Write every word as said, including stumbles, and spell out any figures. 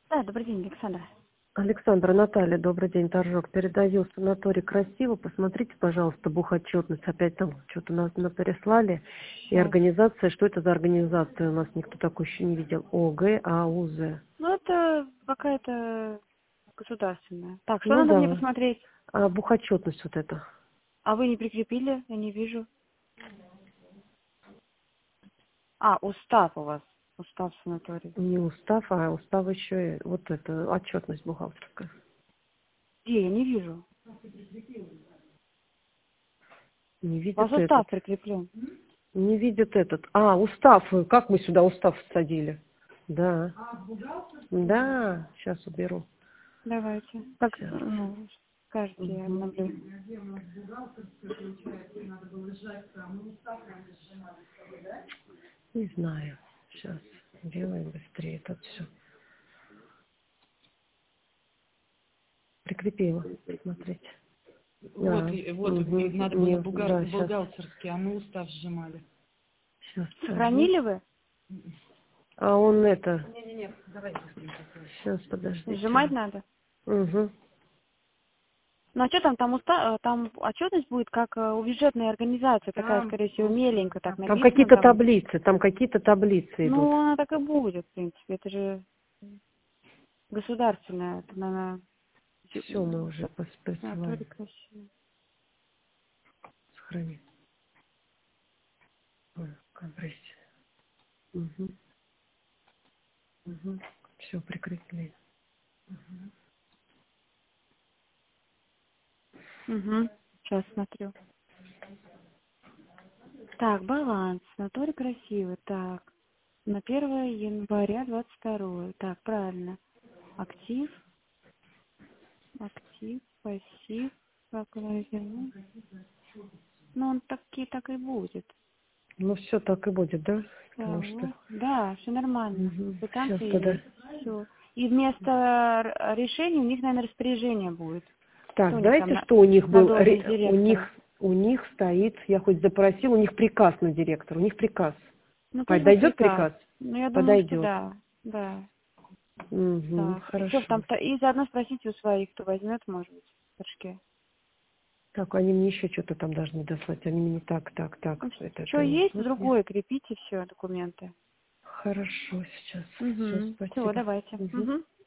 Да, добрый день, Александра. Александра, Наталья, добрый день, Торжок. Передаю санаторий красиво. Посмотрите, пожалуйста, бухотчетность. Опять там что-то нас переслали. И Сейчас. организация, что это за организация? У нас никто такой еще не видел. ОГ, АУЗ. Ну, это какая-то государственная. Так, что Ну надо мне да. посмотреть? А бухотчетность вот это. А вы не прикрепили? Я не вижу. А, устав у вас. Устав санатория. Не устав, а устав еще и вот это, отчетность бухгалтерская. Где? Я не вижу. Не У вас видит этот. устав прикреплен. Не видит этот. А, устав. Как мы сюда устав всадили? Да. Да, сейчас уберу. Давайте. Как, Сейчас. ну, скажете, я Угу. обновлю. Не знаю. Сейчас делаем быстрее это все. Прикрепила. Смотрите. Вот, Да. и- вот, Угу. и надо было Не, бухгал- да, сейчас. бухгалтерский, а мы устав сжимали. Сейчас сажу. Сохранили вы? А он это. Не-не-не, давай быстренько. Сейчас, подождите. Сжимать надо? Угу. Ну, а что там, там, уста... э, там отчетность будет, как э, у бюджетной организации, такая, Там скорее всего, просто, меленькая, так там Там написано. какие-то Там... таблицы. Там какие-то таблицы идут. Ну, она так и будет, в принципе. Это же государственная, это, наверное, Все, мы уже пос- санаторий присылаем. красивый. Сохрани. Ой, компрессия. Угу. Угу. Все, прикрепили. Угу. Сейчас смотрю. Так, баланс. Санаторий красивый. Так, на первое января двадцать второе. Так, правильно. Актив, актив, пассив. Как ну, ну, он таки так и будет. Ну, все так и будет, да? Да, Потому что... вот. Да, все нормально. Сейчас Квитанции тогда... есть. Все. И вместо р- решения у них, наверное, распоряжение будет. Что Так, у них там знаете, на, что у них на был? должность Ре- У них, директора? у них стоит, я хоть запросил, у них приказ на директора, у них приказ. Ну, пусть будет Подойдет приказ. приказ? Ну, я думаю, что Подойдет. да. Да. Угу, Так, и все хорошо. там, и заодно спросите у своих, кто возьмет, может быть, в горшке. Так, они мне еще что-то там должны дослать. Они мне так, так, так. Это, Что это не есть, вот мне. другое, крепите все документы. Хорошо, сейчас. Все, Угу. Все, спасибо. давайте. Мгм. Угу.